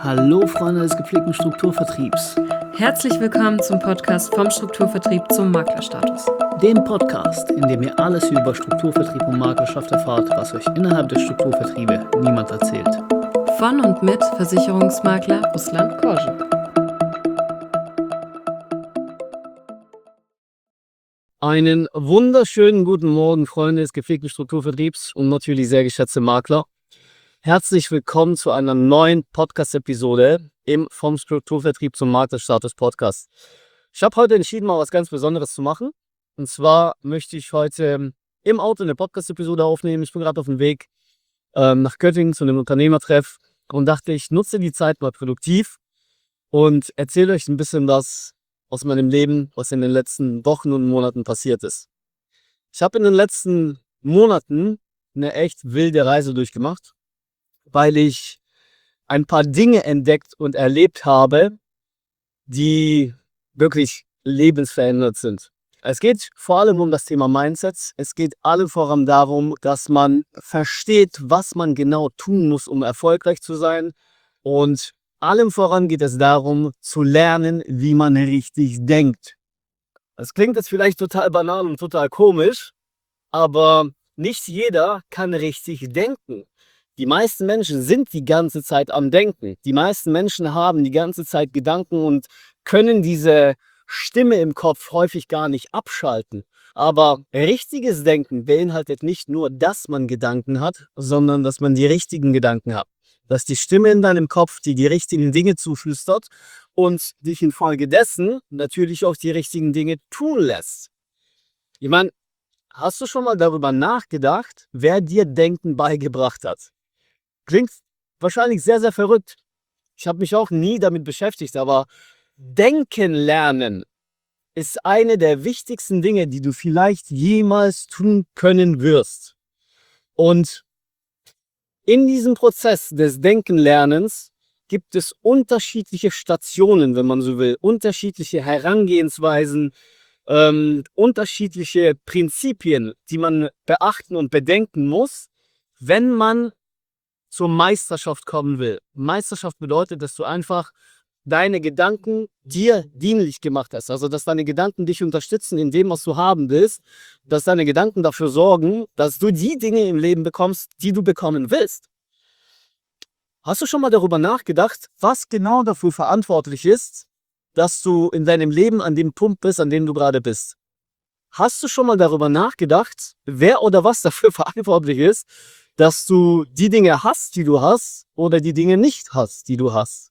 Hallo Freunde des gepflegten Strukturvertriebs, Herzlich willkommen zum Podcast vom Strukturvertrieb zum Maklerstatus. dem Podcast, in dem ihr alles über Strukturvertrieb und Maklerschaft erfahrt, was euch innerhalb der Strukturvertriebe niemand erzählt. Von und mit Versicherungsmakler Ruslan Korschen. Einen wunderschönen guten Morgen, Freunde des gepflegten Strukturvertriebs und natürlich sehr geschätzte Makler. Herzlich willkommen zu einer neuen Podcast-Episode im Vom Strukturvertrieb zum Maklerstatus Podcast. Ich habe heute entschieden, mal was ganz Besonderes zu machen. Und zwar möchte ich heute im Auto eine Podcast-Episode aufnehmen. Ich bin gerade auf dem Weg nach Göttingen zu einem Unternehmertreff und dachte, ich nutze die Zeit mal produktiv und erzähle euch ein bisschen was aus meinem Leben, was in den letzten Wochen und Monaten passiert ist. Ich habe in den letzten Monaten eine echt wilde Reise durchgemacht, weil ich ein paar Dinge entdeckt und erlebt habe, die wirklich lebensverändert sind. Es geht vor allem um das Thema Mindset. Es geht allem voran darum, dass man versteht, was man genau tun muss, um erfolgreich zu sein. Und allem voran geht es darum, zu lernen, wie man richtig denkt. Das klingt jetzt vielleicht total banal und total komisch, aber nicht jeder kann richtig denken. Die meisten Menschen sind die ganze Zeit am Denken. Die meisten Menschen haben die ganze Zeit Gedanken und können diese Stimme im Kopf häufig gar nicht abschalten. Aber richtiges Denken beinhaltet nicht nur, dass man Gedanken hat, sondern dass man die richtigen Gedanken hat. Dass die Stimme in deinem Kopf dir die richtigen Dinge zuflüstert und dich infolgedessen natürlich auch die richtigen Dinge tun lässt. Ich meine, hast du schon mal darüber nachgedacht, wer dir Denken beigebracht hat? Klingt wahrscheinlich sehr, sehr verrückt. Ich habe mich auch nie damit beschäftigt, aber Denken lernen ist eine der wichtigsten Dinge, die du vielleicht jemals tun können wirst. Und in diesem Prozess des Denkenlernens gibt es unterschiedliche Stationen, wenn man so will, unterschiedliche Herangehensweisen, unterschiedliche Prinzipien, die man beachten und bedenken muss, wenn man zur Meisterschaft kommen will. Meisterschaft bedeutet, dass du einfach deine Gedanken dir dienlich gemacht hast. Also, dass deine Gedanken dich unterstützen in dem, was du haben willst. Dass deine Gedanken dafür sorgen, dass du die Dinge im Leben bekommst, die du bekommen willst. Hast du schon mal darüber nachgedacht, was genau dafür verantwortlich ist, dass du in deinem Leben an dem Punkt bist, an dem du gerade bist? Hast du schon mal darüber nachgedacht, wer oder was dafür verantwortlich ist, dass du die Dinge hast, die du hast, oder die Dinge nicht hast, die du hast?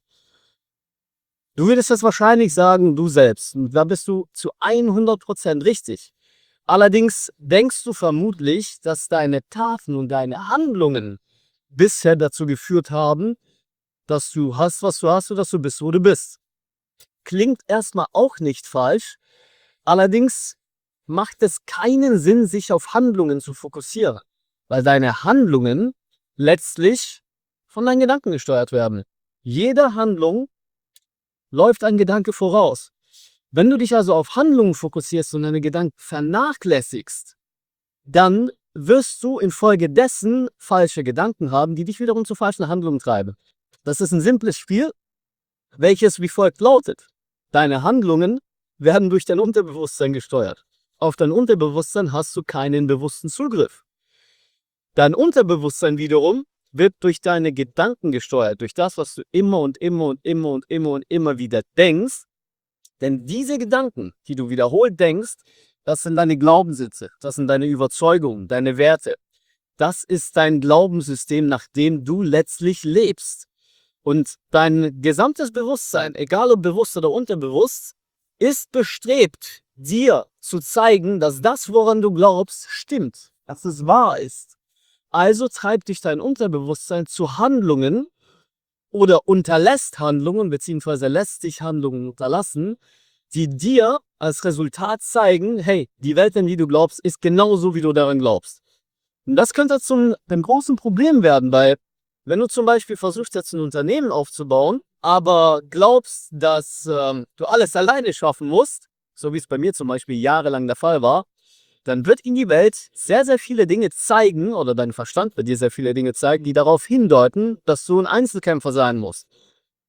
Du würdest das wahrscheinlich sagen, du selbst. Und da bist du zu 100% richtig. Allerdings denkst du vermutlich, dass deine Taten und deine Handlungen bisher dazu geführt haben, dass du hast, was du hast, und dass du bist, wo du bist. Klingt erstmal auch nicht falsch. Allerdings macht es keinen Sinn, sich auf Handlungen zu fokussieren, weil deine Handlungen letztlich von deinen Gedanken gesteuert werden. Jede Handlung läuft ein Gedanke voraus. Wenn du dich also auf Handlungen fokussierst und deine Gedanken vernachlässigst, dann wirst du infolgedessen falsche Gedanken haben, die dich wiederum zu falschen Handlungen treiben. Das ist ein simples Spiel, welches wie folgt lautet. Deine Handlungen werden durch dein Unterbewusstsein gesteuert. Auf dein Unterbewusstsein hast du keinen bewussten Zugriff. Dein Unterbewusstsein wiederum wird durch deine Gedanken gesteuert, durch das, was du immer und immer und immer und immer und immer wieder denkst. Denn diese Gedanken, die du wiederholt denkst, das sind deine Glaubenssätze, das sind deine Überzeugungen, deine Werte. Das ist dein Glaubenssystem, nach dem du letztlich lebst. Und dein gesamtes Bewusstsein, egal ob bewusst oder unterbewusst, ist bestrebt, dir zu zeigen, dass das, woran du glaubst, stimmt, dass es wahr ist. Also treibt dich dein Unterbewusstsein zu Handlungen oder unterlässt Handlungen, beziehungsweise lässt dich Handlungen unterlassen, die dir als Resultat zeigen, hey, die Welt, an die du glaubst, ist genauso, wie du daran glaubst. Und das könnte zum einem großen Problem werden, weil wenn du zum Beispiel versuchst, jetzt ein Unternehmen aufzubauen, aber glaubst, dass du alles alleine schaffen musst, so wie es bei mir zum Beispiel jahrelang der Fall war, dann wird Ihnen die Welt sehr, sehr viele Dinge zeigen, oder dein Verstand wird dir sehr viele Dinge zeigen, die darauf hindeuten, dass du ein Einzelkämpfer sein musst.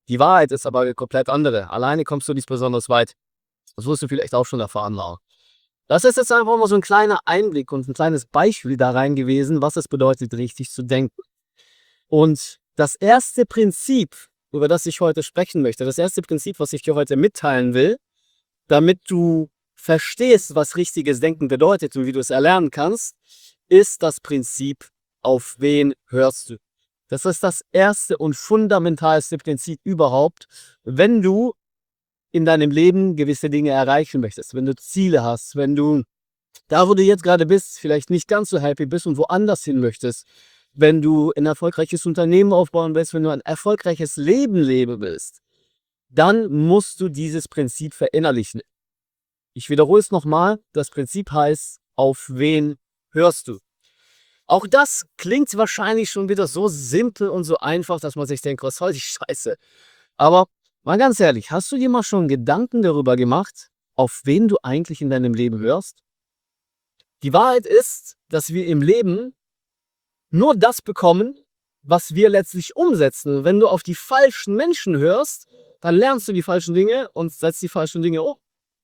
Die Wahrheit ist aber eine komplett andere. Alleine kommst du nicht besonders weit. Das wirst du vielleicht auch schon erfahren haben. Das ist jetzt einfach mal so ein kleiner Einblick und ein kleines Beispiel da rein gewesen, was es bedeutet, richtig zu denken. Und das erste Prinzip, über das ich heute sprechen möchte, das erste Prinzip, was ich dir heute mitteilen will, damit du verstehst, was richtiges Denken bedeutet und wie du es erlernen kannst, ist das Prinzip, auf wen hörst du. Das ist das erste und fundamentalste Prinzip überhaupt, wenn du in deinem Leben gewisse Dinge erreichen möchtest, wenn du Ziele hast, wenn du da, wo du jetzt gerade bist, vielleicht nicht ganz so happy bist und woanders hin möchtest, wenn du ein erfolgreiches Unternehmen aufbauen willst, wenn du ein erfolgreiches Leben leben willst, dann musst du dieses Prinzip verinnerlichen. Ich wiederhole es nochmal, das Prinzip heißt, auf wen hörst du? Auch das klingt wahrscheinlich schon wieder so simpel und so einfach, dass man sich denkt, was soll die Scheiße? Aber mal ganz ehrlich, hast du dir mal schon Gedanken darüber gemacht, auf wen du eigentlich in deinem Leben hörst? Die Wahrheit ist, dass wir im Leben nur das bekommen, was wir letztlich umsetzen. Wenn du auf die falschen Menschen hörst, dann lernst du die falschen Dinge und setzt die falschen Dinge um.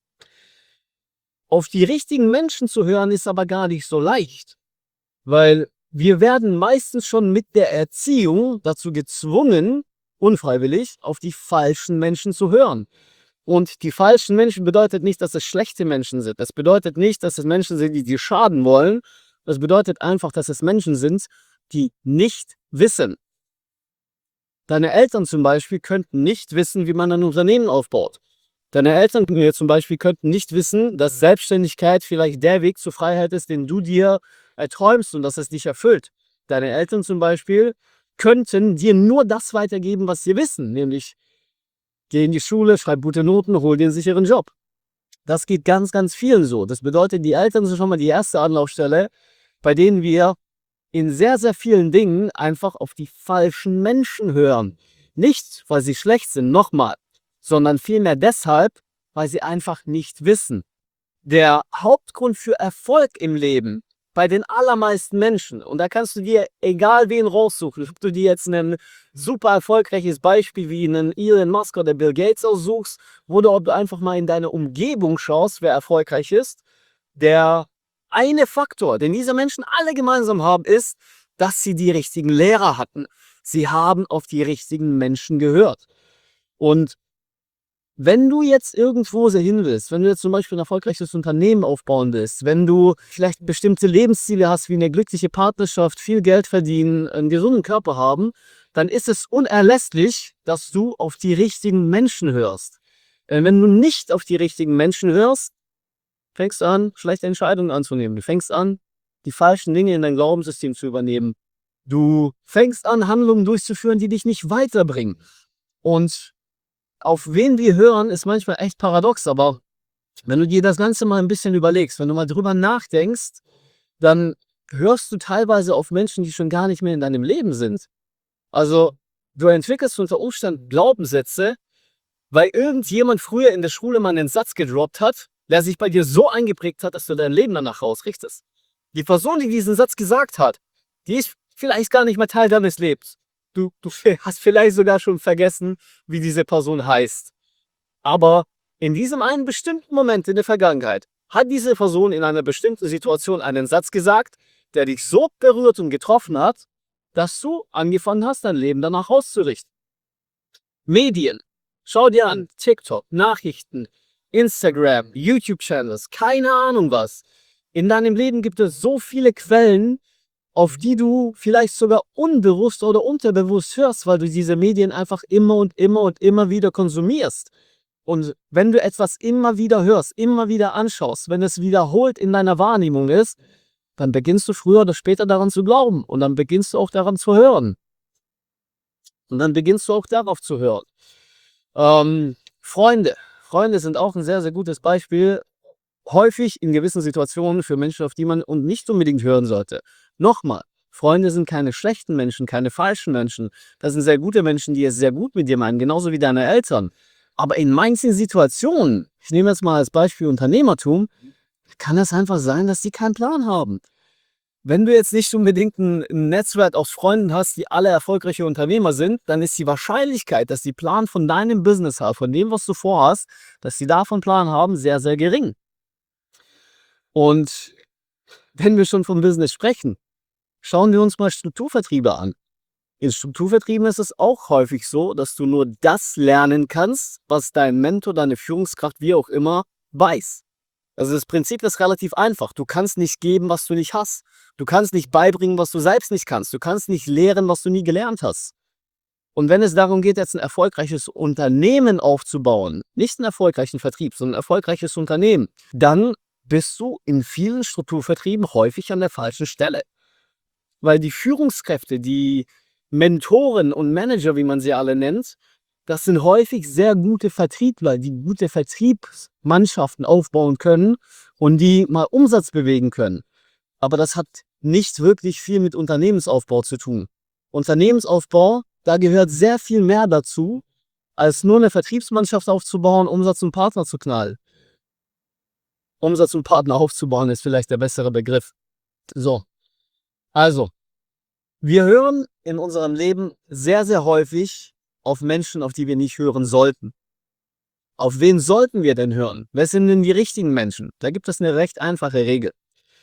Auf die richtigen Menschen zu hören, ist aber gar nicht so leicht, weil wir werden meistens schon mit der Erziehung dazu gezwungen, unfreiwillig, auf die falschen Menschen zu hören. Und die falschen Menschen bedeutet nicht, dass es schlechte Menschen sind. Das bedeutet nicht, dass es Menschen sind, die dir schaden wollen. Das bedeutet einfach, dass es Menschen sind, die nicht wissen. Deine Eltern zum Beispiel könnten nicht wissen, wie man ein Unternehmen aufbaut. Deine Eltern zum Beispiel könnten nicht wissen, dass Selbstständigkeit vielleicht der Weg zur Freiheit ist, den du dir erträumst und dass es dich erfüllt. Deine Eltern zum Beispiel könnten dir nur das weitergeben, was sie wissen, nämlich geh in die Schule, schreib gute Noten, hol dir einen sicheren Job. Das geht ganz, ganz vielen so. Das bedeutet, die Eltern sind schon mal die erste Anlaufstelle, bei denen wir in sehr, sehr vielen Dingen einfach auf die falschen Menschen hören. Nicht, weil sie schlecht sind, nochmal, sondern vielmehr deshalb, weil sie einfach nicht wissen. Der Hauptgrund für Erfolg im Leben bei den allermeisten Menschen, und da kannst du dir egal wen raussuchen, ob du dir jetzt ein super erfolgreiches Beispiel wie einen Elon Musk oder Bill Gates aussuchst, oder ob du einfach mal in deine Umgebung schaust, wer erfolgreich ist, der eine Faktor, den diese Menschen alle gemeinsam haben, ist, dass sie die richtigen Lehrer hatten. Sie haben auf die richtigen Menschen gehört. Und wenn du jetzt irgendwo hin willst, wenn du jetzt zum Beispiel ein erfolgreiches Unternehmen aufbauen willst, wenn du vielleicht bestimmte Lebensziele hast, wie eine glückliche Partnerschaft, viel Geld verdienen, einen gesunden Körper haben, dann ist es unerlässlich, dass du auf die richtigen Menschen hörst. Wenn du nicht auf die richtigen Menschen hörst, fängst du an, schlechte Entscheidungen anzunehmen. Du fängst an, die falschen Dinge in dein Glaubenssystem zu übernehmen. Du fängst an, Handlungen durchzuführen, die dich nicht weiterbringen. Und auf wen wir hören, ist manchmal echt paradox, aber wenn du dir das Ganze mal ein bisschen überlegst, wenn du mal drüber nachdenkst, dann hörst du teilweise auf Menschen, die schon gar nicht mehr in deinem Leben sind. Also, du entwickelst unter Umständen Glaubenssätze, weil irgendjemand früher in der Schule mal einen Satz gedroppt hat, der sich bei dir so eingeprägt hat, dass du dein Leben danach ausrichtest. Die Person, die diesen Satz gesagt hat, die ist vielleicht gar nicht mehr Teil deines Lebens. Du hast vielleicht sogar schon vergessen, wie diese Person heißt. Aber in diesem einen bestimmten Moment in der Vergangenheit hat diese Person in einer bestimmten Situation einen Satz gesagt, der dich so berührt und getroffen hat, dass du angefangen hast, dein Leben danach auszurichten. Medien. Schau dir an, TikTok, Nachrichten, Instagram, YouTube-Channels, keine Ahnung was. In deinem Leben gibt es so viele Quellen, auf die du vielleicht sogar unbewusst oder unterbewusst hörst, weil du diese Medien einfach immer und immer und immer wieder konsumierst. Und wenn du etwas immer wieder hörst, immer wieder anschaust, wenn es wiederholt in deiner Wahrnehmung ist, dann beginnst du früher oder später daran zu glauben und dann beginnst du auch daran zu hören. Und dann beginnst du auch darauf zu hören. Freunde. Freunde sind auch ein sehr, sehr gutes Beispiel. Häufig in gewissen Situationen für Menschen, auf die man und nicht unbedingt hören sollte. Nochmal, Freunde sind keine schlechten Menschen, keine falschen Menschen. Das sind sehr gute Menschen, die es sehr gut mit dir meinen, genauso wie deine Eltern. Aber in manchen Situationen, ich nehme jetzt mal als Beispiel Unternehmertum, kann es einfach sein, dass die keinen Plan haben. Wenn du jetzt nicht unbedingt ein Netzwerk aus Freunden hast, die alle erfolgreiche Unternehmer sind, dann ist die Wahrscheinlichkeit, dass die Plan von deinem Business haben, von dem, was du vorhast, dass sie davon Plan haben, sehr, sehr gering. Und wenn wir schon vom Business sprechen, schauen wir uns mal Strukturvertriebe an. In Strukturvertrieben ist es auch häufig so, dass du nur das lernen kannst, was dein Mentor, deine Führungskraft, wie auch immer, weiß. Also das Prinzip ist relativ einfach. Du kannst nicht geben, was du nicht hast. Du kannst nicht beibringen, was du selbst nicht kannst. Du kannst nicht lehren, was du nie gelernt hast. Und wenn es darum geht, jetzt ein erfolgreiches Unternehmen aufzubauen, nicht einen erfolgreichen Vertrieb, sondern ein erfolgreiches Unternehmen, dann bist du in vielen Strukturvertrieben häufig an der falschen Stelle. Weil die Führungskräfte, die Mentoren und Manager, wie man sie alle nennt, das sind häufig sehr gute Vertriebler, die gute Vertriebsmannschaften aufbauen können und die mal Umsatz bewegen können. Aber das hat nicht wirklich viel mit Unternehmensaufbau zu tun. Unternehmensaufbau, da gehört sehr viel mehr dazu, als nur eine Vertriebsmannschaft aufzubauen, Umsatz und Partner zu knallen. Umsatz und Partner aufzubauen ist vielleicht der bessere Begriff. So, also, wir hören in unserem Leben sehr, sehr häufig auf Menschen, auf die wir nicht hören sollten. Auf wen sollten wir denn hören? Wer sind denn die richtigen Menschen? Da gibt es eine recht einfache Regel.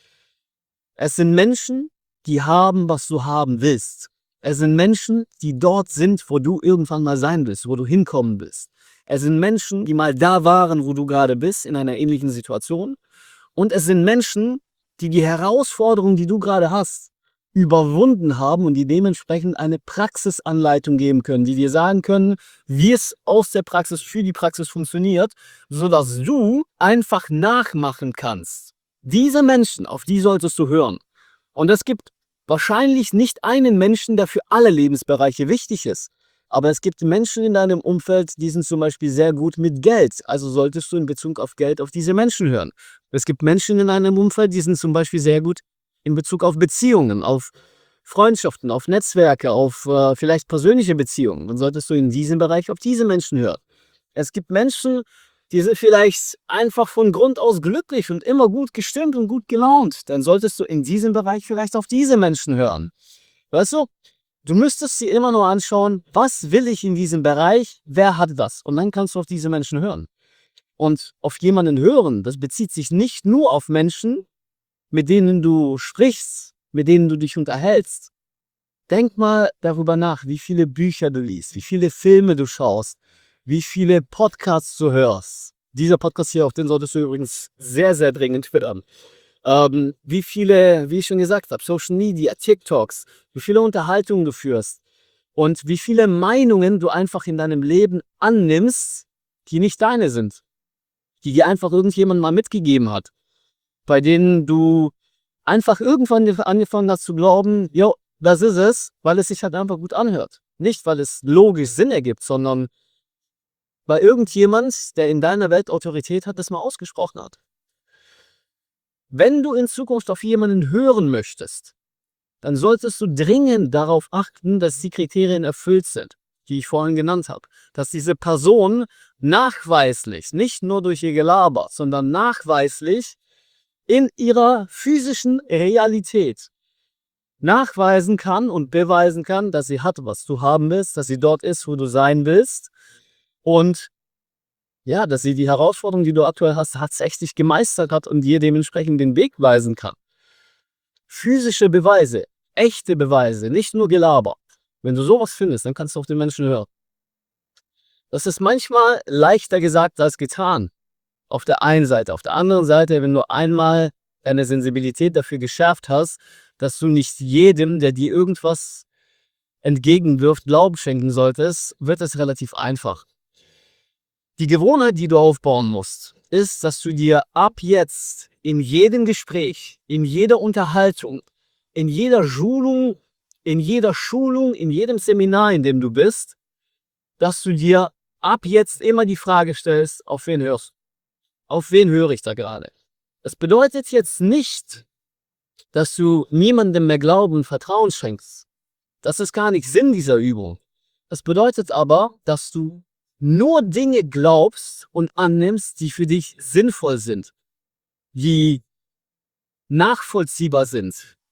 Es sind Menschen, die haben, was du haben willst. Es sind Menschen, die dort sind, wo du irgendwann mal sein willst, wo du hinkommen willst. Es sind Menschen, die mal da waren, wo du gerade bist, in einer ähnlichen Situation. Und es sind Menschen, die die Herausforderung, die du gerade hast, überwunden haben und die dementsprechend eine Praxisanleitung geben können, die dir sagen können, wie es aus der Praxis für die Praxis funktioniert, sodass du einfach nachmachen kannst. Diese Menschen, auf die solltest du hören. Und es gibt wahrscheinlich nicht einen Menschen, der für alle Lebensbereiche wichtig ist. Aber es gibt Menschen in deinem Umfeld, die sind zum Beispiel sehr gut mit Geld. Also solltest du in Bezug auf Geld auf diese Menschen hören. Es gibt Menschen in deinem Umfeld, die sind zum Beispiel sehr gut in Bezug auf Beziehungen, auf Freundschaften, auf Netzwerke, auf vielleicht persönliche Beziehungen. Dann solltest du in diesem Bereich auf diese Menschen hören. Es gibt Menschen, die sind vielleicht einfach von Grund aus glücklich und immer gut gestimmt und gut gelaunt. Dann solltest du in diesem Bereich vielleicht auf diese Menschen hören. Weißt du? Du müsstest dir immer nur anschauen, was will ich in diesem Bereich, wer hat das? Und dann kannst du auf diese Menschen hören. Und auf jemanden hören, das bezieht sich nicht nur auf Menschen, mit denen du sprichst, mit denen du dich unterhältst. Denk mal darüber nach, wie viele Bücher du liest, wie viele Filme du schaust, wie viele Podcasts du hörst. Dieser Podcast hier, auf den solltest du übrigens sehr, sehr dringend twittern. Wie viele, wie ich schon gesagt habe, Social Media, TikToks, wie viele Unterhaltungen du führst und wie viele Meinungen du einfach in deinem Leben annimmst, die nicht deine sind, die dir einfach irgendjemand mal mitgegeben hat, bei denen du einfach irgendwann angefangen hast zu glauben, jo, das ist es, weil es sich halt einfach gut anhört. Nicht, weil es logisch Sinn ergibt, sondern weil irgendjemand, der in deiner Welt Autorität hat, das mal ausgesprochen hat. Wenn du in Zukunft auf jemanden hören möchtest, dann solltest du dringend darauf achten, dass die Kriterien erfüllt sind, die ich vorhin genannt habe. Dass diese Person nachweislich, nicht nur durch ihr Gelaber, sondern nachweislich in ihrer physischen Realität nachweisen kann und beweisen kann, dass sie hat, was du haben willst, dass sie dort ist, wo du sein willst und ja, dass sie die Herausforderung, die du aktuell hast, tatsächlich gemeistert hat und dir dementsprechend den Weg weisen kann. Physische Beweise, echte Beweise, nicht nur Gelaber. Wenn du sowas findest, dann kannst du auf den Menschen hören. Das ist manchmal leichter gesagt als getan. Auf der einen Seite. Auf der anderen Seite, wenn du einmal deine Sensibilität dafür geschärft hast, dass du nicht jedem, der dir irgendwas entgegenwirft, Glauben schenken solltest, wird es relativ einfach. Die Gewohnheit, die du aufbauen musst, ist, dass du dir ab jetzt in jedem Gespräch, in jeder Unterhaltung, in jeder Schulung, in jedem Seminar, in dem du bist, dass du dir ab jetzt immer die Frage stellst, auf wen hörst du? Auf wen höre ich da gerade? Das bedeutet jetzt nicht, dass du niemandem mehr Glauben und Vertrauen schenkst. Das ist gar nicht Sinn dieser Übung. Das bedeutet aber, dass du nur Dinge glaubst und annimmst, die für dich sinnvoll sind, die nachvollziehbar sind,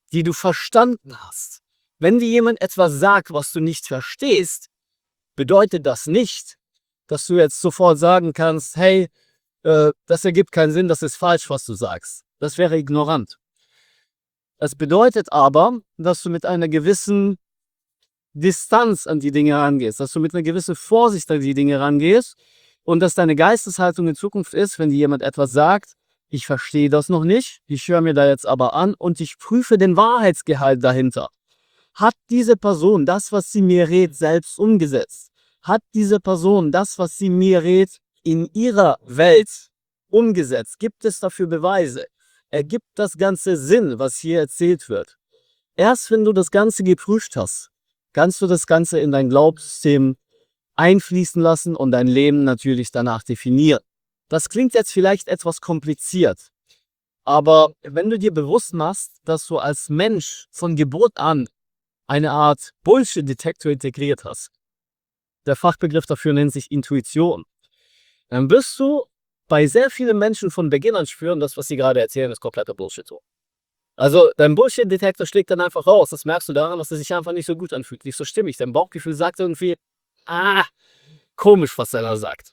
die du verstanden hast. Wenn dir jemand etwas sagt, was du nicht verstehst, bedeutet das nicht, dass du jetzt sofort sagen kannst, hey, das ergibt keinen Sinn, das ist falsch, was du sagst. Das wäre ignorant. Es bedeutet aber, dass du mit einer gewissen Distanz an die Dinge rangehst, dass du mit einer gewissen Vorsicht an die Dinge rangehst und dass deine Geisteshaltung in Zukunft ist, wenn dir jemand etwas sagt, ich verstehe das noch nicht, ich höre mir da jetzt aber an und ich prüfe den Wahrheitsgehalt dahinter. Hat diese Person das, was sie mir rät, selbst umgesetzt? Hat diese Person das, was sie mir rät, in ihrer Welt umgesetzt? Gibt es dafür Beweise? Ergibt das Ganze Sinn, was hier erzählt wird? Erst wenn du das Ganze geprüft hast, kannst du das Ganze in dein Glaubenssystem einfließen lassen und dein Leben natürlich danach definieren. Das klingt jetzt vielleicht etwas kompliziert, aber wenn du dir bewusst machst, dass du als Mensch von Geburt an eine Art Bullshit-Detektor integriert hast, der Fachbegriff dafür nennt sich Intuition, dann wirst du bei sehr vielen Menschen von Beginn an spüren, das, was sie gerade erzählen, ist kompletter Bullshit. Also dein Bullshit-Detektor schlägt dann einfach raus. Das merkst du daran, dass er sich einfach nicht so gut anfühlt, nicht so stimmig. Dein Bauchgefühl sagt irgendwie, komisch, was er da sagt.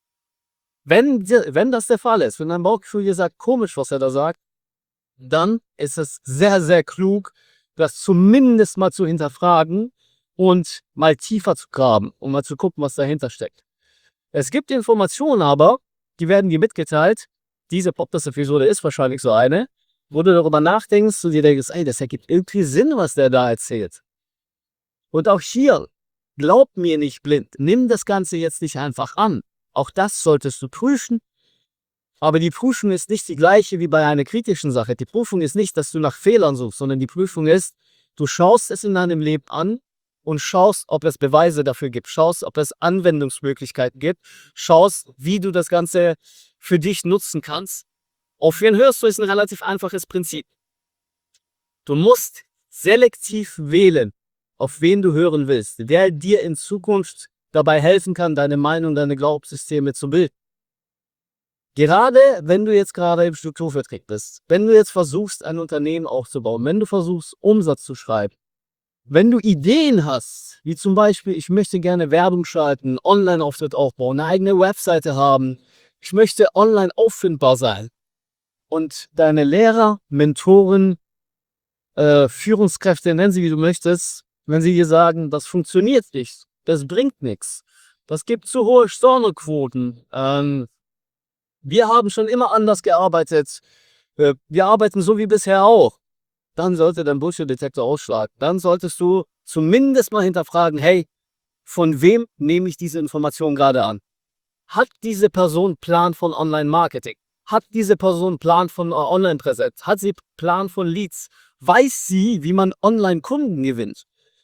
Wenn das der Fall ist, wenn dein Bauchgefühl dir sagt, komisch, was er da sagt, dann ist es sehr, sehr klug, das zumindest mal zu hinterfragen und mal tiefer zu graben, um mal zu gucken, was dahinter steckt. Es gibt Informationen aber, die werden dir mitgeteilt. Diese Podcast-Episode ist wahrscheinlich so eine, wo du darüber nachdenkst und dir denkst, ey, das ergibt irgendwie Sinn, was der da erzählt. Und auch hier, glaub mir nicht blind, nimm das Ganze jetzt nicht einfach an. Auch das solltest du prüfen. Aber die Prüfung ist nicht die gleiche wie bei einer kritischen Sache. Die Prüfung ist nicht, dass du nach Fehlern suchst, sondern die Prüfung ist, du schaust es in deinem Leben an und schaust, ob es Beweise dafür gibt, schaust, ob es Anwendungsmöglichkeiten gibt, schaust, wie du das Ganze für dich nutzen kannst. Auf wen hörst du, ist ein relativ einfaches Prinzip. Du musst selektiv wählen, auf wen du hören willst, der dir in Zukunft dabei helfen kann, deine Meinung, deine Glaubenssysteme zu bilden. Gerade wenn du jetzt gerade im Strukturvertrieb bist, wenn du jetzt versuchst, ein Unternehmen aufzubauen, wenn du versuchst, Umsatz zu schreiben, wenn du Ideen hast, wie zum Beispiel, ich möchte gerne Werbung schalten, Online-Auftritt aufbauen, eine eigene Webseite haben, ich möchte online auffindbar sein und deine Lehrer, Mentoren, Führungskräfte, nennen sie wie du möchtest, wenn sie dir sagen, das funktioniert nicht, das bringt nichts, das gibt zu hohe Stornoquoten, wir haben schon immer anders gearbeitet, wir arbeiten so wie bisher auch, dann sollte dein Bullshit-Detektor ausschlagen. Dann solltest du zumindest mal hinterfragen, hey, von wem nehme ich diese Information gerade an? Hat diese Person Plan von Online-Marketing? Hat diese Person Plan von Online-Präsenz? Hat sie Plan von Leads? Weiß sie, wie man Online-Kunden gewinnt?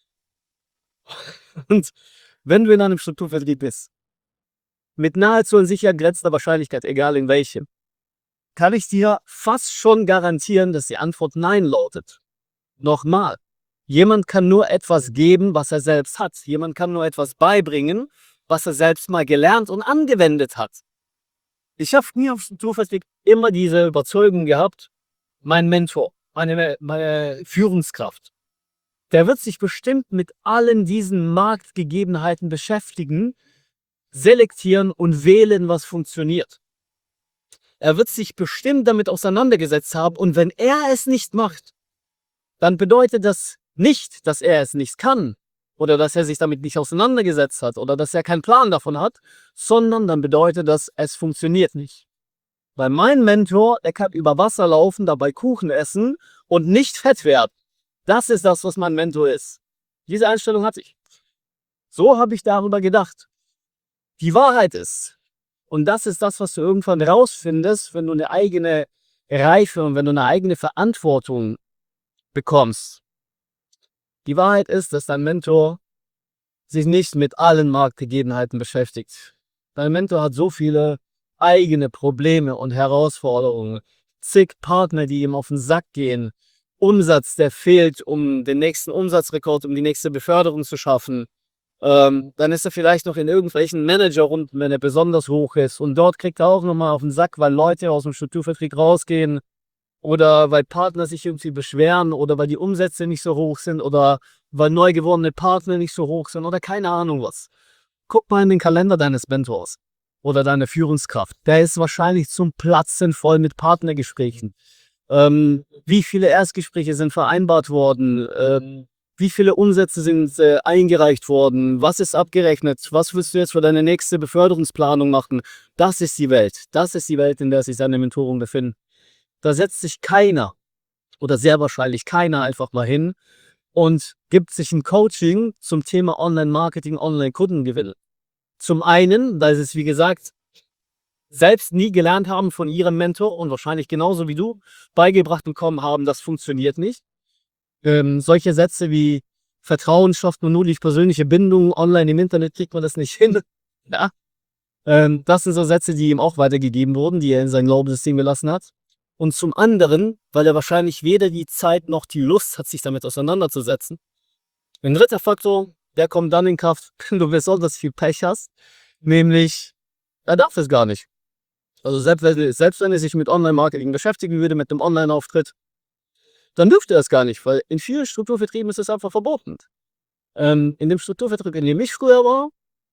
Und wenn du in einem Strukturvertrieb bist, mit nahezu unsicher grenzender Wahrscheinlichkeit, egal in welchem, kann ich dir fast schon garantieren, dass die Antwort Nein lautet. Nochmal, jemand kann nur etwas geben, was er selbst hat. Jemand kann nur etwas beibringen, was er selbst mal gelernt und angewendet hat. Ich habe nie auf Strukturvertrieb immer diese Überzeugung gehabt, mein Mentor, meine Führungskraft, der wird sich bestimmt mit allen diesen Marktgegebenheiten beschäftigen, selektieren und wählen, was funktioniert. Er wird sich bestimmt damit auseinandergesetzt haben und wenn er es nicht macht, dann bedeutet das nicht, dass er es nicht kann oder dass er sich damit nicht auseinandergesetzt hat oder dass er keinen Plan davon hat, sondern dann bedeutet das, es funktioniert nicht. Weil mein Mentor, der kann über Wasser laufen, dabei Kuchen essen und nicht fett werden. Das ist das, was mein Mentor ist. Diese Einstellung hatte ich. So habe ich darüber gedacht. Die Wahrheit ist, und das ist das, was du irgendwann rausfindest, wenn du eine eigene Reife und wenn du eine eigene Verantwortung bekommst. Die Wahrheit ist, dass dein Mentor sich nicht mit allen Marktgegebenheiten beschäftigt. Dein Mentor hat so viele eigene Probleme und Herausforderungen, zig Partner, die ihm auf den Sack gehen, Umsatz, der fehlt, um den nächsten Umsatzrekord, um die nächste Beförderung zu schaffen. Dann ist er vielleicht noch in irgendwelchen Managerrunden, wenn er besonders hoch ist. Und dort kriegt er auch nochmal auf den Sack, weil Leute aus dem Strukturvertrieb rausgehen oder weil Partner sich irgendwie beschweren oder weil die Umsätze nicht so hoch sind oder weil neu gewordene Partner nicht so hoch sind oder keine Ahnung was. Guck mal in den Kalender deines Mentors oder deiner Führungskraft. Der ist wahrscheinlich zum Platzen voll mit Partnergesprächen. Wie viele Erstgespräche sind vereinbart worden? Wie viele Umsätze sind eingereicht worden? Was ist abgerechnet? Was willst du jetzt für deine nächste Beförderungsplanung machen? Das ist die Welt. Das ist die Welt, in der sich seine Mentoren befinden. Da setzt sich keiner oder sehr wahrscheinlich keiner einfach mal hin und gibt sich ein Coaching zum Thema Online-Marketing, Online-Kundengewinn. Zum einen, weil sie es, wie gesagt, selbst nie gelernt haben von ihrem Mentor und wahrscheinlich genauso wie du beigebracht bekommen haben, das funktioniert nicht. Solche Sätze wie Vertrauen schafft man nur durch persönliche Bindung, online im Internet kriegt man das nicht hin. Ja. Das sind so Sätze, die ihm auch weitergegeben wurden, die er in sein Glaubenssystem gelassen hat. Und zum anderen, weil er wahrscheinlich weder die Zeit noch die Lust hat, sich damit auseinanderzusetzen. Ein dritter Faktor, der kommt dann in Kraft, wenn du besonders viel Pech hast, nämlich, er darf es gar nicht. Also selbst wenn er sich mit Online-Marketing beschäftigen würde, mit einem Online-Auftritt, dann dürfte er es gar nicht, weil in vielen Strukturvertrieben ist es einfach verboten. In dem Strukturvertrieb, in dem ich früher war,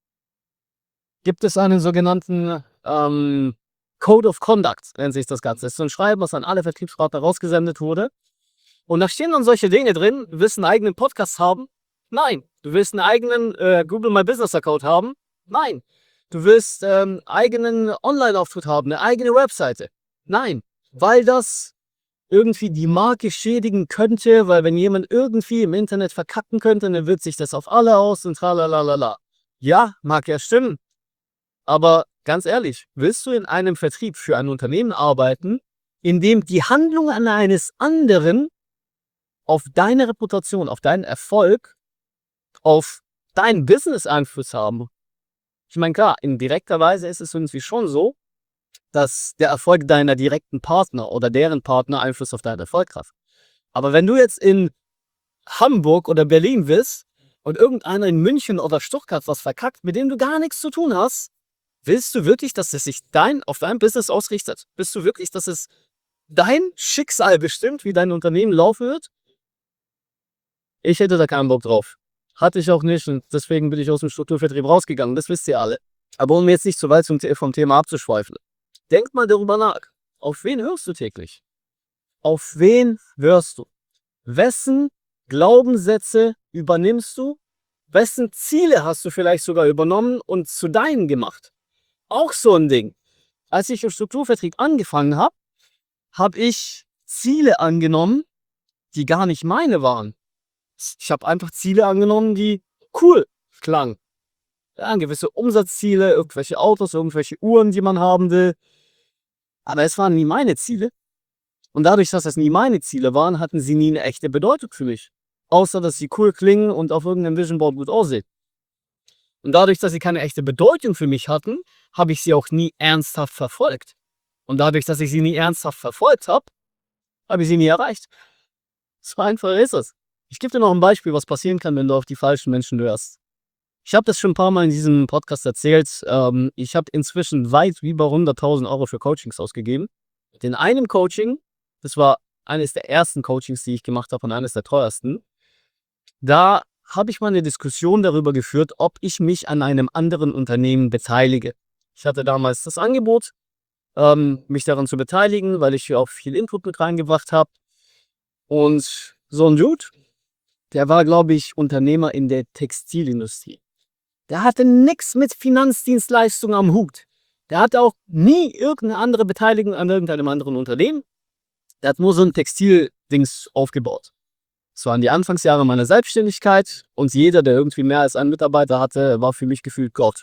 gibt es einen sogenannten Code of Conduct, nennt sich das Ganze. Das ist so ein Schreiben, was an alle Vertriebspartner rausgesendet wurde. Und da stehen dann solche Dinge drin, du willst einen eigenen Podcast haben? Nein. Du willst einen eigenen Google My Business Account haben? Nein. Du willst eigenen Online-Auftritt haben, eine eigene Webseite? Nein. Weil das irgendwie die Marke schädigen könnte, weil wenn jemand irgendwie im Internet verkacken könnte, dann wird sich das auf alle aus und tralalala. Ja, mag ja stimmen. Aber ganz ehrlich, willst du in einem Vertrieb für ein Unternehmen arbeiten, in dem die Handlungen eines anderen auf deine Reputation, auf deinen Erfolg, auf dein Business Einfluss haben? Ich meine, klar, in direkter Weise ist es irgendwie schon so, dass der Erfolg deiner direkten Partner oder deren Partner Einfluss auf deinen Erfolg hat. Aber wenn du jetzt in Hamburg oder Berlin bist und irgendeiner in München oder Stuttgart was verkackt, mit dem du gar nichts zu tun hast, willst du wirklich, dass es sich auf dein Business ausrichtet? Willst du wirklich, dass es dein Schicksal bestimmt, wie dein Unternehmen laufen wird? Ich hätte da keinen Bock drauf. Hatte ich auch nicht und deswegen bin ich aus dem Strukturvertrieb rausgegangen, das wisst ihr alle. Aber um jetzt nicht zu weit vom Thema abzuschweifen. Denk mal darüber nach. Auf wen hörst du täglich? Auf wen hörst du? Wessen Glaubenssätze übernimmst du? Wessen Ziele hast du vielleicht sogar übernommen und zu deinen gemacht? Auch so ein Ding. Als ich im Strukturvertrieb angefangen habe, habe ich Ziele angenommen, die gar nicht meine waren. Ich habe einfach Ziele angenommen, die cool klangen. Ja, gewisse Umsatzziele, irgendwelche Autos, irgendwelche Uhren, die man haben will. Aber es waren nie meine Ziele. Und dadurch, dass es nie meine Ziele waren, hatten sie nie eine echte Bedeutung für mich. Außer, dass sie cool klingen und auf irgendeinem Vision Board gut aussehen. Und dadurch, dass sie keine echte Bedeutung für mich hatten, habe ich sie auch nie ernsthaft verfolgt. Und dadurch, dass ich sie nie ernsthaft verfolgt habe, habe ich sie nie erreicht. So einfach ist es. Ich gebe dir noch ein Beispiel, was passieren kann, wenn du auf die falschen Menschen hörst. Ich habe das schon ein paar Mal in diesem Podcast erzählt. Ich habe inzwischen weit über 100.000 Euro für Coachings ausgegeben. In einem Coaching, das war eines der ersten Coachings, die ich gemacht habe und eines der teuersten, da habe ich mal eine Diskussion darüber geführt, ob ich mich an einem anderen Unternehmen beteilige. Ich hatte damals das Angebot, mich daran zu beteiligen, weil ich hier auch viel Input mit reingebracht habe. Und so ein Dude, der war, glaube ich, Unternehmer in der Textilindustrie. Der hatte nichts mit Finanzdienstleistungen am Hut. Der hatte auch nie irgendeine andere Beteiligung an irgendeinem anderen Unternehmen. Der hat nur so ein Textildings aufgebaut. Das waren die Anfangsjahre meiner Selbstständigkeit und jeder, der irgendwie mehr als einen Mitarbeiter hatte, war für mich gefühlt Gott.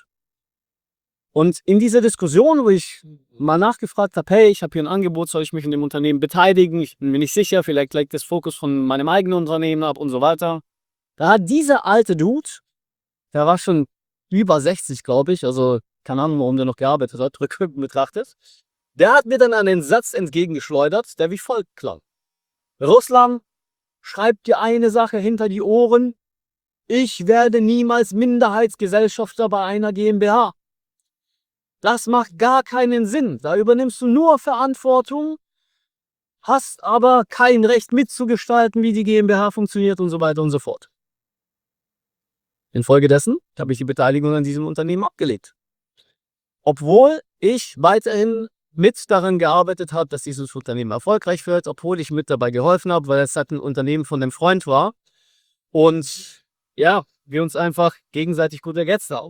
Und in dieser Diskussion, wo ich mal nachgefragt habe, hey, ich habe hier ein Angebot, soll ich mich in dem Unternehmen beteiligen? Ich bin mir nicht sicher, vielleicht lenkt das Fokus von meinem eigenen Unternehmen ab und so weiter. Da hat dieser alte Dude, der war schon über 60, glaube ich, also keine Ahnung, warum der noch gearbeitet hat, rückwirkend betrachtet, der hat mir dann einen Satz entgegengeschleudert, der wie folgt klang. Ruslan, schreib dir eine Sache hinter die Ohren. Ich werde niemals Minderheitsgesellschafter bei einer GmbH. Das macht gar keinen Sinn. Da übernimmst du nur Verantwortung, hast aber kein Recht mitzugestalten, wie die GmbH funktioniert und so weiter und so fort. Infolgedessen habe ich die Beteiligung an diesem Unternehmen abgelehnt. Obwohl ich weiterhin mit daran gearbeitet habe, dass dieses Unternehmen erfolgreich wird, obwohl ich mit dabei geholfen habe, weil es halt ein Unternehmen von einem Freund war und ja, wir uns einfach gegenseitig gut ergänzt haben.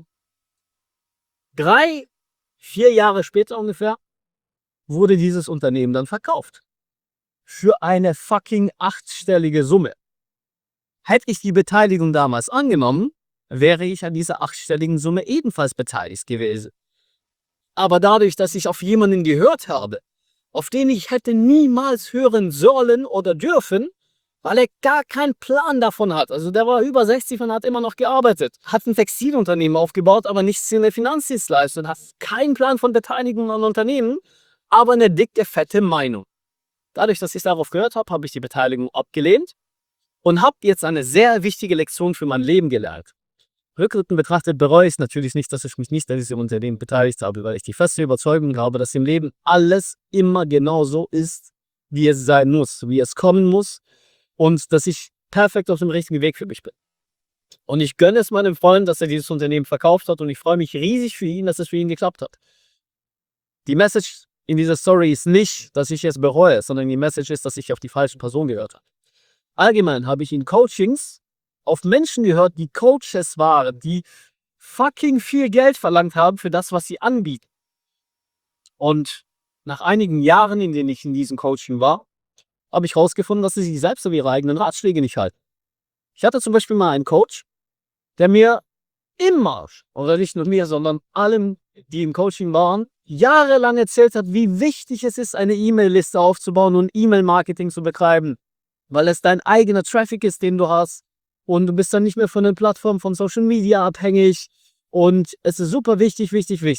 3, 4 Jahre später ungefähr wurde dieses Unternehmen dann verkauft. Für eine fucking 8-stellige Summe. Hätte ich die Beteiligung damals angenommen, wäre ich an dieser 8-stelligen Summe ebenfalls beteiligt gewesen. Aber dadurch, dass ich auf jemanden gehört habe, auf den ich hätte niemals hören sollen oder dürfen, weil er gar keinen Plan davon hat. Also der war über 60 und hat immer noch gearbeitet. Hat ein Textilunternehmen aufgebaut, aber nichts in der Finanzdienstleistung. Hat keinen Plan von Beteiligung an Unternehmen, aber eine dicke, fette Meinung. Dadurch, dass ich darauf gehört habe, habe ich die Beteiligung abgelehnt und habe jetzt eine sehr wichtige Lektion für mein Leben gelernt. Rückwirkend betrachtet bereue ich natürlich nicht, dass ich mich nicht an diesem Unternehmen beteiligt habe, weil ich die feste Überzeugung habe, dass im Leben alles immer genau so ist, wie es sein muss, wie es kommen muss und dass ich perfekt auf dem richtigen Weg für mich bin. Und ich gönne es meinem Freund, dass er dieses Unternehmen verkauft hat und ich freue mich riesig für ihn, dass es für ihn geklappt hat. Die Message in dieser Story ist nicht, dass ich es bereue, sondern die Message ist, dass ich auf die falsche Person gehört habe. Allgemein habe ich in Coachings auf Menschen gehört, die Coaches waren, die fucking viel Geld verlangt haben für das, was sie anbieten. Und nach einigen Jahren, in denen ich in diesem Coaching war, habe ich herausgefunden, dass sie sich selbst auf ihre eigenen Ratschläge nicht halten. Ich hatte zum Beispiel mal einen Coach, der mir immer, oder nicht nur mir, sondern allen, die im Coaching waren, jahrelang erzählt hat, wie wichtig es ist, eine E-Mail-Liste aufzubauen und E-Mail-Marketing zu betreiben, weil es dein eigener Traffic ist, den du hast. Und du bist dann nicht mehr von den Plattformen von Social Media abhängig. Und es ist super wichtig.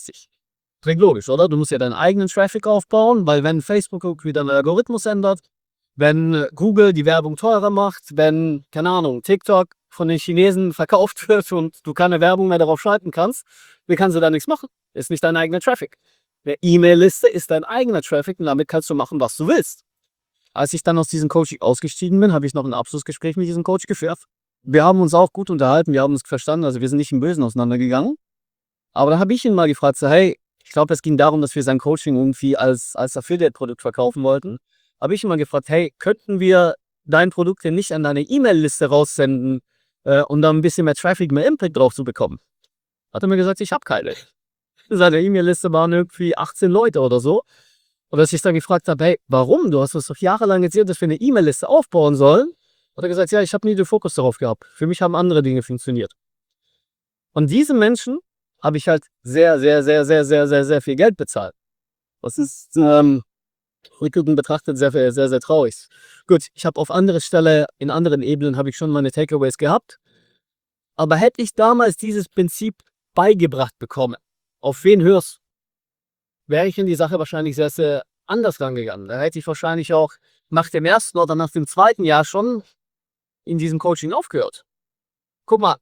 Klingt logisch, oder? Du musst ja deinen eigenen Traffic aufbauen, weil wenn Facebook irgendwie deinen Algorithmus ändert, wenn Google die Werbung teurer macht, wenn, keine Ahnung, TikTok von den Chinesen verkauft wird und du keine Werbung mehr darauf schalten kannst, wie kannst du da nichts machen? Ist nicht dein eigener Traffic. Eine E-Mail-Liste ist dein eigener Traffic und damit kannst du machen, was du willst. Als ich dann aus diesem Coaching ausgestiegen bin, habe ich noch ein Abschlussgespräch mit diesem Coach geführt. Wir haben uns auch gut unterhalten, wir haben uns verstanden, also wir sind nicht im Bösen auseinandergegangen. Aber da habe ich ihn mal gefragt, so, hey, ich glaube, es ging darum, dass wir sein Coaching irgendwie als Affiliate-Produkt verkaufen wollten. Habe ich ihn mal gefragt, hey, könnten wir dein Produkt denn nicht an deine E-Mail-Liste raussenden, um da ein bisschen mehr Traffic, mehr Impact drauf zu bekommen? Hat er mir gesagt, ich habe keine. Seine E-Mail-Liste waren irgendwie 18 Leute oder so. Und als ich dann gefragt habe, hey, warum? Du hast uns doch jahrelang erzählt, dass wir eine E-Mail-Liste aufbauen sollen. Hat er gesagt, ja, ich habe nie den Fokus darauf gehabt. Für mich haben andere Dinge funktioniert. Und diese Menschen habe ich halt sehr viel Geld bezahlt. Das ist rückwirkend betrachtet sehr traurig. Gut, ich habe auf anderer Stelle, in anderen Ebenen habe ich schon meine Takeaways gehabt. Aber hätte ich damals dieses Prinzip beigebracht bekommen, auf wen hörst du, wäre ich in die Sache wahrscheinlich sehr anders rangegangen. Da hätte ich wahrscheinlich auch nach dem ersten oder nach dem zweiten Jahr schon in diesem Coaching aufgehört. Guck mal,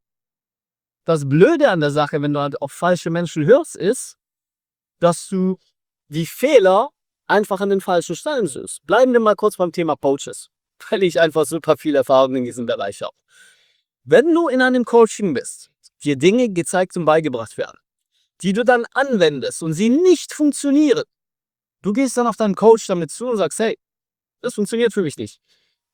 das Blöde an der Sache, wenn du halt auf falsche Menschen hörst, ist, dass du die Fehler einfach an den falschen Stellen siehst. Bleiben wir mal kurz beim Thema Coaches, weil ich einfach super viel Erfahrung in diesem Bereich habe. Wenn du in einem Coaching bist, dir Dinge gezeigt und beigebracht werden, die du dann anwendest und sie nicht funktionieren, du gehst dann auf deinen Coach damit zu und sagst, hey, das funktioniert für mich nicht.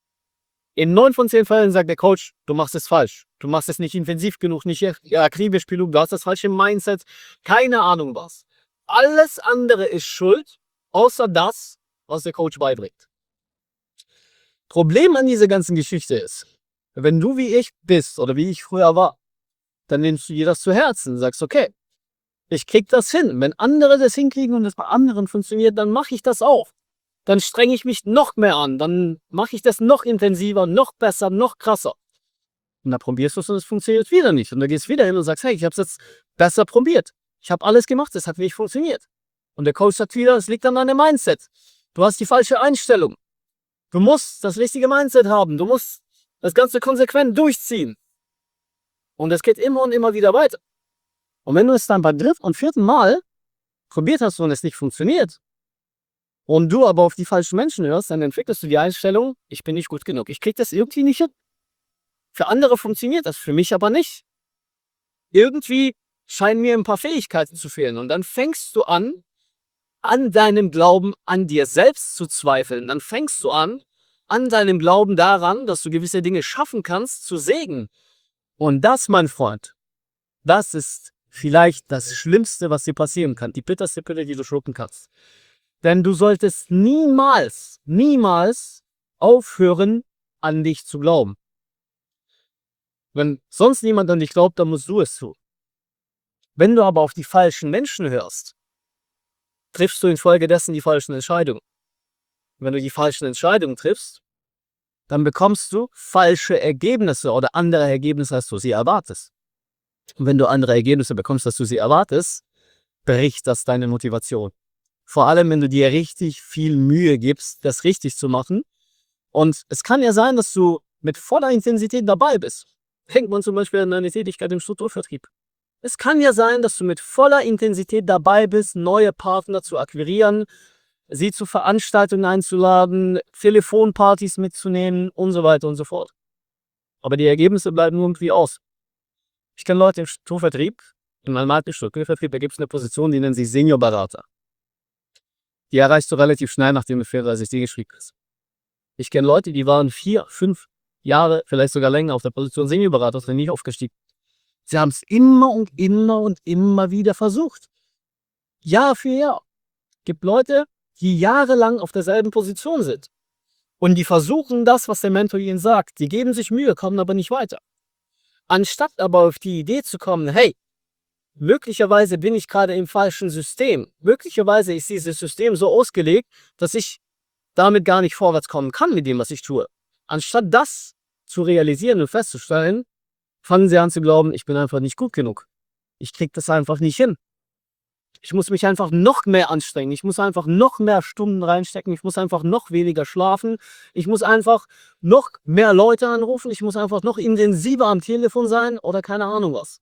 In 9 von 10 Fällen sagt der Coach, du machst es falsch. Du machst es nicht intensiv genug, nicht akribisch genug, du hast das falsche Mindset, keine Ahnung was. Alles andere ist schuld, außer das, was der Coach beibringt. Problem an dieser ganzen Geschichte ist, wenn du wie ich bist oder wie ich früher war, dann nimmst du dir das zu Herzen und sagst, okay, ich krieg das hin. Wenn andere das hinkriegen und es bei anderen funktioniert, dann mache ich das auch. Dann strenge ich mich noch mehr an, dann mache ich das noch intensiver, noch besser, noch krasser. Und dann probierst du es und es funktioniert wieder nicht. Und dann gehst du wieder hin und sagst, hey, ich habe es jetzt besser probiert. Ich habe alles gemacht, es hat nicht funktioniert. Und der Coach sagt wieder, es liegt an deinem Mindset. Du hast die falsche Einstellung. Du musst das richtige Mindset haben. Du musst das Ganze konsequent durchziehen. Und es geht immer und immer wieder weiter. Und wenn du es dann beim 3. und 4. Mal probiert hast und es nicht funktioniert, und du aber auf die falschen Menschen hörst, dann entwickelst du die Einstellung, ich bin nicht gut genug. Ich krieg das irgendwie nicht hin. Für andere funktioniert das, für mich aber nicht. Irgendwie scheinen mir ein paar Fähigkeiten zu fehlen. Und dann fängst du an deinem Glauben an dir selbst zu zweifeln. Dann fängst du an deinem Glauben daran, dass du gewisse Dinge schaffen kannst, zu sägen. Und das, mein Freund, das ist vielleicht das Schlimmste, was dir passieren kann. Die bitterste Pille, die du schlucken kannst. Denn du solltest niemals, niemals aufhören, an dich zu glauben. Wenn sonst niemand an dich glaubt, dann musst du es tun. Wenn du aber auf die falschen Menschen hörst, triffst du infolgedessen die falschen Entscheidungen. Wenn du die falschen Entscheidungen triffst, dann bekommst du falsche Ergebnisse oder andere Ergebnisse, als du sie erwartest. Und wenn du andere Ergebnisse bekommst, als du sie erwartest, bricht das deine Motivation. Vor allem, wenn du dir richtig viel Mühe gibst, das richtig zu machen. Und es kann ja sein, dass du mit voller Intensität dabei bist. Denkt man zum Beispiel an deine Tätigkeit im Strukturvertrieb. Es kann ja sein, dass du mit voller Intensität dabei bist, neue Partner zu akquirieren, sie zu Veranstaltungen einzuladen, Telefonpartys mitzunehmen und so weiter und so fort. Aber die Ergebnisse bleiben irgendwie aus. Ich kenne Leute im Strukturvertrieb, in meinem alten Strukturvertrieb, da gibt es eine Position, die nennen sich Seniorberater. Die erreichst du relativ schnell, nachdem du 34 geschrieben hast. Ich kenne Leute, die waren 4, 5 Jahre, vielleicht sogar länger auf der Position Seniorberater, sind nicht aufgestiegen. Sie haben es immer und immer und immer wieder versucht. Jahr für Jahr. Gibt Leute, die jahrelang auf derselben Position sind. Und die versuchen das, was der Mentor ihnen sagt. Die geben sich Mühe, kommen aber nicht weiter. Anstatt aber auf die Idee zu kommen, hey, möglicherweise bin ich gerade im falschen System. Möglicherweise ist dieses System so ausgelegt, dass ich damit gar nicht vorwärts kommen kann mit dem, was ich tue. Anstatt das zu realisieren und festzustellen, fangen sie an zu glauben, ich bin einfach nicht gut genug. Ich kriege das einfach nicht hin. Ich muss mich einfach noch mehr anstrengen. Ich muss einfach noch mehr Stunden reinstecken. Ich muss einfach noch weniger schlafen. Ich muss einfach noch mehr Leute anrufen. Ich muss einfach noch intensiver am Telefon sein oder keine Ahnung was.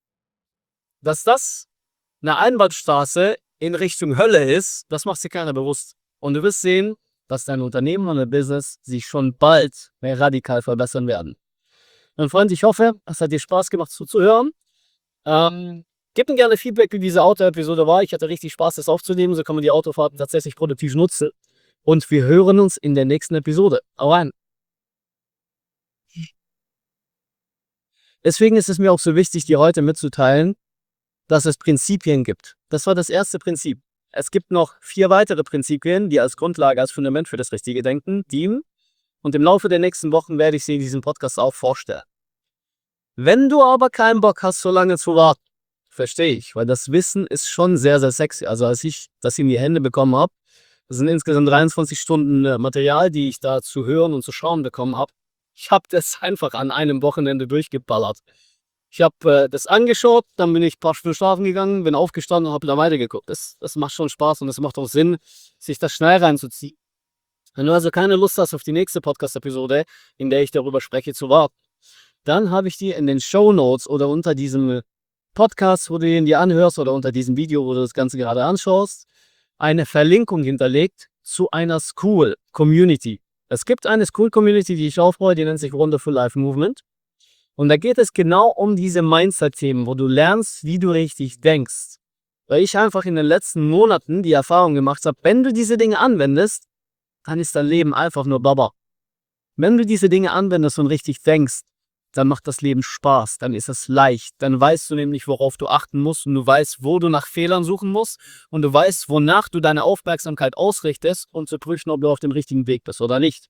Dass das eine Einbahnstraße in Richtung Hölle ist, das macht sich keiner bewusst. Und du wirst sehen, dass dein Unternehmen und dein Business sich schon bald radikal verbessern werden. Mein Freund, ich hoffe, es hat dir Spaß gemacht zuzuhören. Gib mir gerne Feedback, wie diese Auto-Episode war. Ich hatte richtig Spaß, das aufzunehmen. So kann man die Autofahrten tatsächlich produktiv nutzen. Und wir hören uns in der nächsten Episode. Hau rein. Deswegen ist es mir auch so wichtig, dir heute mitzuteilen, dass es Prinzipien gibt. Das war das erste Prinzip. Es gibt noch 4 weitere Prinzipien, die als Grundlage, als Fundament für das richtige Denken dienen. Und im Laufe der nächsten Wochen werde ich sie in diesem Podcast auch vorstellen. Wenn du aber keinen Bock hast, so lange zu warten, verstehe ich, weil das Wissen ist schon sehr, sehr sexy. Also als ich das in die Hände bekommen habe, das sind insgesamt 23 Stunden Material, die ich da zu hören und zu schauen bekommen habe. Ich habe das einfach an einem Wochenende durchgeballert. Ich habe das angeschaut, dann bin ich ein paar Stunden schlafen gegangen, bin aufgestanden und habe da weitergeguckt. Das macht schon Spaß und es macht auch Sinn, sich das schnell reinzuziehen. Wenn du also keine Lust hast auf die nächste Podcast-Episode, in der ich darüber spreche, zu warten, dann habe ich dir in den Shownotes oder unter diesem Podcast, wo du ihn dir anhörst, oder unter diesem Video, wo du das Ganze gerade anschaust, eine Verlinkung hinterlegt zu einer School-Community. Es gibt eine School-Community, die ich aufbaue, die nennt sich Wonderful Life Movement. Und da geht es genau um diese Mindset-Themen, wo du lernst, wie du richtig denkst. Weil ich einfach in den letzten Monaten die Erfahrung gemacht habe, wenn du diese Dinge anwendest, dann ist dein Leben einfach nur Baba. Wenn du diese Dinge anwendest und richtig denkst, dann macht das Leben Spaß, dann ist es leicht. Dann weißt du nämlich, worauf du achten musst und du weißt, wo du nach Fehlern suchen musst und du weißt, wonach du deine Aufmerksamkeit ausrichtest, um zu prüfen, ob du auf dem richtigen Weg bist oder nicht.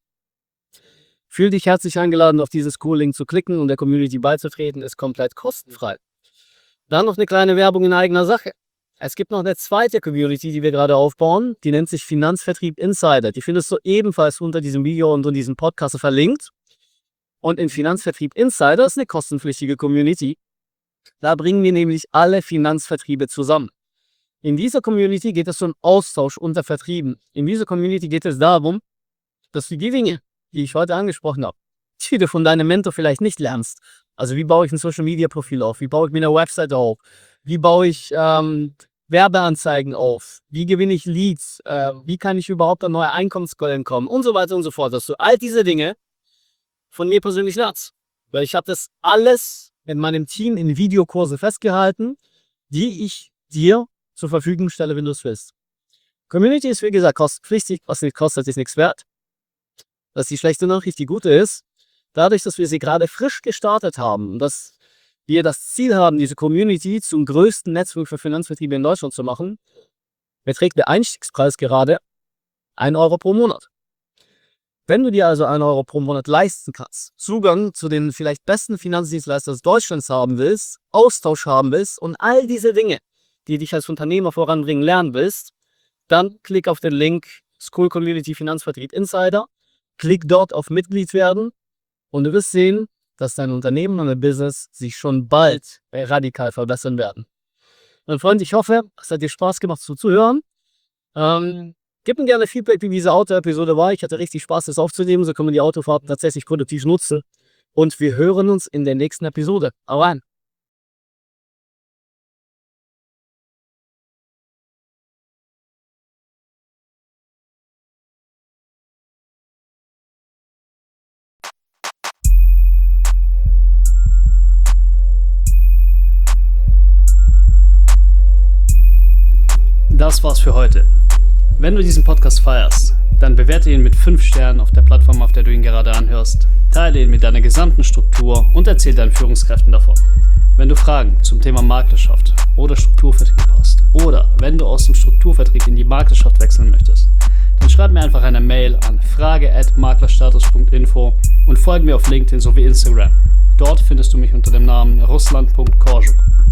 Fühl dich herzlich eingeladen, auf dieses Cool-Link zu klicken und der Community beizutreten, ist komplett kostenfrei. Dann noch eine kleine Werbung in eigener Sache. Es gibt noch eine zweite Community, die wir gerade aufbauen, die nennt sich Finanzvertrieb Insider. Die findest du ebenfalls unter diesem Video und unter diesem Podcast verlinkt. Und in Finanzvertrieb Insider ist eine kostenpflichtige Community. Da bringen wir nämlich alle Finanzvertriebe zusammen. In dieser Community geht es um Austausch unter Vertrieben. In dieser Community geht es darum, dass du die Dinge, die ich heute angesprochen habe, die du von deinem Mentor vielleicht nicht lernst. Also wie baue ich ein Social Media Profil auf? Wie baue ich mir eine Website auf? Wie Werbeanzeigen auf? Wie gewinne ich Leads? Wie kann ich überhaupt an neue Einkommensquellen kommen? Und so weiter und so fort. Dass du all diese Dinge von mir persönlich lernst. Weil ich habe das alles in meinem Team in Videokurse festgehalten, die ich dir zur Verfügung stelle, wenn du es willst. Community ist, wie gesagt, kostenpflichtig. Was nicht kostet, ist nichts wert. Das ist die schlechte Nachricht. Die gute ist, dadurch, dass wir sie gerade frisch gestartet haben und dass wir das Ziel haben, diese Community zum größten Netzwerk für Finanzvertriebe in Deutschland zu machen, beträgt der Einstiegspreis gerade 1 Euro pro Monat. Wenn du dir also 1 Euro pro Monat leisten kannst, Zugang zu den vielleicht besten Finanzdienstleistern Deutschlands haben willst, Austausch haben willst und all diese Dinge, die dich als Unternehmer voranbringen, lernen willst, dann klick auf den Link School Community Finanzvertrieb Insider, klick dort auf Mitglied werden und du wirst sehen, dass dein Unternehmen und dein Business sich schon bald radikal verbessern werden. Mein Freund, ich hoffe, es hat dir Spaß gemacht zuzuhören. Gib mir gerne Feedback, wie diese Auto-Episode war. Ich hatte richtig Spaß, das aufzunehmen. So können wir die Autofahrten tatsächlich produktiv nutzen. Und wir hören uns in der nächsten Episode. Hau rein! Das war's für heute. Wenn du diesen Podcast feierst, dann bewerte ihn mit 5 Sternen auf der Plattform, auf der du ihn gerade anhörst, teile ihn mit deiner gesamten Struktur und erzähl deinen Führungskräften davon. Wenn du Fragen zum Thema Maklerschaft oder Strukturvertrieb hast oder wenn du aus dem Strukturvertrieb in die Maklerschaft wechseln möchtest, dann schreib mir einfach eine Mail an frage@maklerstatus.info und folge mir auf LinkedIn sowie Instagram. Dort findest du mich unter dem Namen Ruslan.Korjuk.